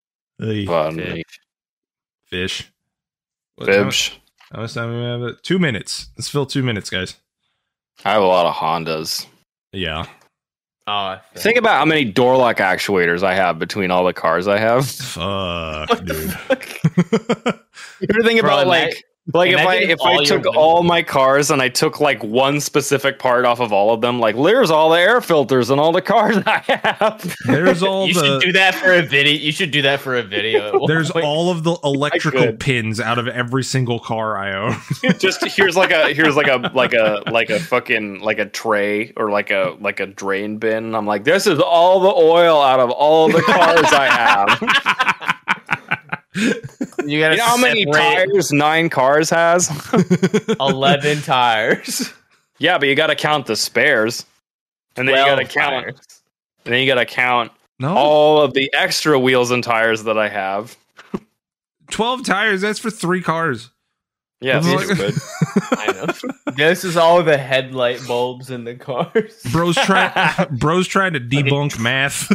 S1: Fish.
S2: Fibs.
S1: How much time do we have? 2 minutes. Let's fill 2 minutes, guys.
S2: I have a lot of Hondas.
S1: Yeah.
S2: Think about how many door lock actuators I have between all the cars I have.
S1: Fuck, dude.
S2: You ever think about if I took all my cars and I took like one specific part off of all of them, like there's all the air filters in all the cars I have.
S1: There's all
S3: should do that for a video. You should do that for a video.
S1: There's all of the electrical pins out of every single car I own.
S2: Just here's like a fucking like a tray or like a drain bin. I'm like, this is all the oil out of all the cars I have.
S3: You know
S2: how many tires 9 cars has?
S3: 11 tires.
S2: Yeah, but you got to count the spares, and then you got to count. And then you got to count all of the extra wheels and tires that I have.
S1: 12 tires. That's for 3 cars.
S2: Yeah, stupid.
S3: I know. This is all the headlight bulbs in the cars.
S1: Bro's trying to debunk math.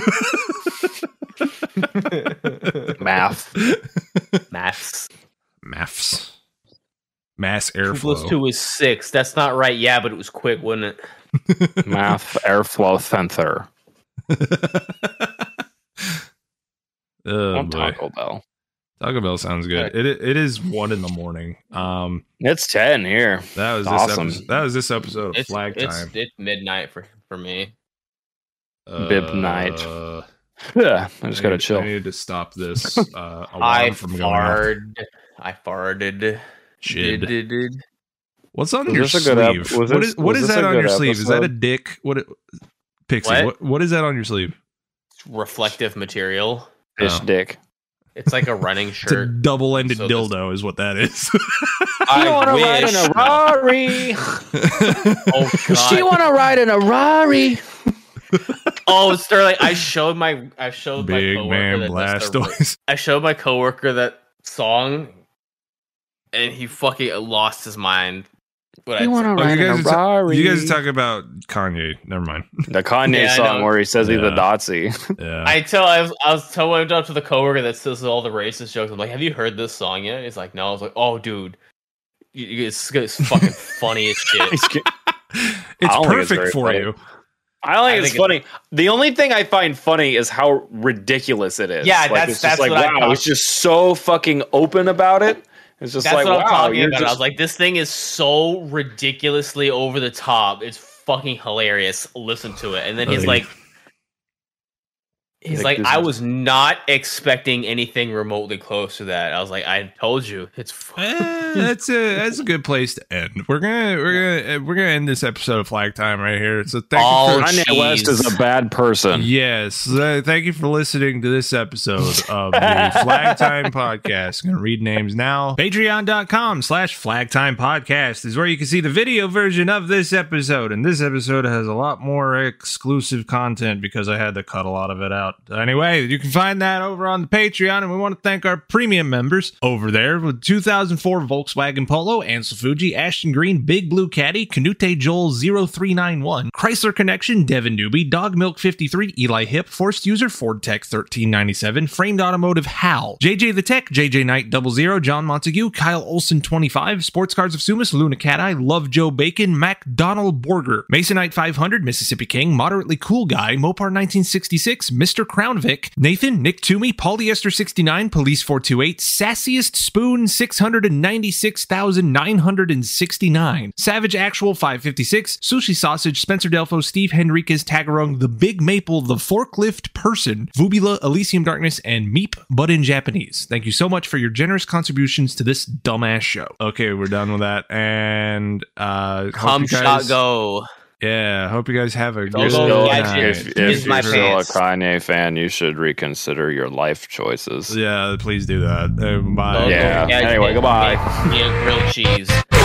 S3: Maths.
S1: Mass airflow.
S3: 2 + 2 is 6. That's not right. Yeah, but it was quick, wasn't it?
S2: Math airflow sensor. Taco Bell.
S1: Taco Bell sounds good. It is 1 a.m.
S2: It's 10 here.
S1: That was
S2: awesome.
S1: That was this episode of Flag Time.
S3: It's midnight for me.
S2: Bib night. Yeah, I just gotta chill.
S1: I needed to stop this alarm from going off.
S3: I farted.
S1: Shid. What's on your sleeve? What is that on your sleeve? Is that a dick? Pixie, what is that on your sleeve?
S3: Reflective material.
S2: Fish dick.
S3: It's like a running shirt.
S1: It's a double-ended dildo is what that is.
S2: I want to ride in a Rari.
S3: Oh, God.
S2: She want to ride in a Rari.
S3: Oh, Sterling, I showed my
S1: Big
S3: coworker
S1: man
S3: that
S1: Blastoise.
S3: I showed my coworker that song, and he fucking lost his mind.
S2: You want to ride in a Rari?
S1: You guys are talking about Kanye. Never mind.
S2: The Kanye song where he says he's a Nazi.
S1: Yeah.
S3: I was telling up to the coworker that says all the racist jokes. I'm like, have you heard this song yet? He's like, no. I was like, oh, dude, it's fucking funny as shit.
S1: It's perfect for you.
S2: I don't think it's funny. The only thing I find funny is how ridiculous it is.
S3: Yeah,
S2: like,
S3: that's like,
S2: wow, it's just so fucking open about it. It's just
S3: that's
S2: like,
S3: what I'm
S2: wow.
S3: talking about. I was like, this thing is so ridiculously over the top. It's fucking hilarious. Listen to it. And then he's like, I was not expecting anything remotely close to that. I was like, I told you, it's
S1: that's a good place to end. We're gonna end this episode of Flag Time right here. So thank you for
S2: Kanye West is a bad person.
S1: Yes, thank you for listening to this episode of the Flag Time Podcast. I'm gonna read names now. Patreon.com/Flag Time Podcast is where you can see the video version of this episode, and this episode has a lot more exclusive content because I had to cut a lot of it out. Anyway, you can find that over on the Patreon, and we want to thank our premium members over there with 2004 Volkswagen Polo, Ansel Fuji, Ashton Green, Big Blue Caddy, Canute Joel 0391, Chrysler Connection, Devin Newby, Dog Milk 53, Eli Hip, Forced User, Ford Tech 1397, Framed Automotive Hal, JJ the Tech, JJ Knight 00, John Montague, Kyle Olson 25, Sports Cars of Sumas, Luna Cat Eye, Love Joe Bacon, MacDonald Borger, Masonite 500, Mississippi King, Moderately Cool Guy, Mopar 1966, Mr. Crown Vic, Nathan, Nick Toomey, Polyester 69, Police 428, Sassiest Spoon 696,969, Savage Actual 556, Sushi Sausage, Spencer Delfo, Steve Henriquez, Tagarung, The Big Maple, The Forklift Person, Vubula, Elysium Darkness, and Meep, but in Japanese. Thank you so much for your generous contributions to this dumbass show. Okay, we're done with that, and
S3: come shot go.
S1: Yeah, hope you guys have a good
S2: night. If you're still a Kanye fan, you should reconsider your life choices.
S1: Yeah, please do that. Bye.
S2: Yeah. Anyway, goodbye.
S3: Grilled cheese.